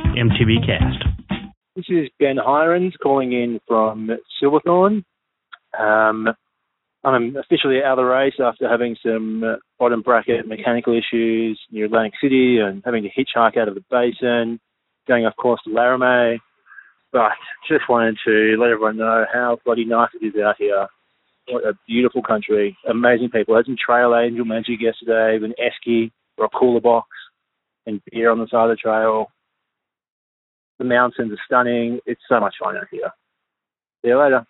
MTB Cast. This is Ben Hirons calling in from Silverthorne. I'm officially out of the race after having some bottom bracket mechanical issues near Atlantic City and having to hitchhike out of the basin, going off course to Laramie. But just wanted to let everyone know how bloody nice it is out here. What a beautiful country. Amazing people. I had some Trail Angel magic yesterday with an esky or a cooler box and beer on the side of the trail. The mountains are stunning. It's so much fun out here. See you later.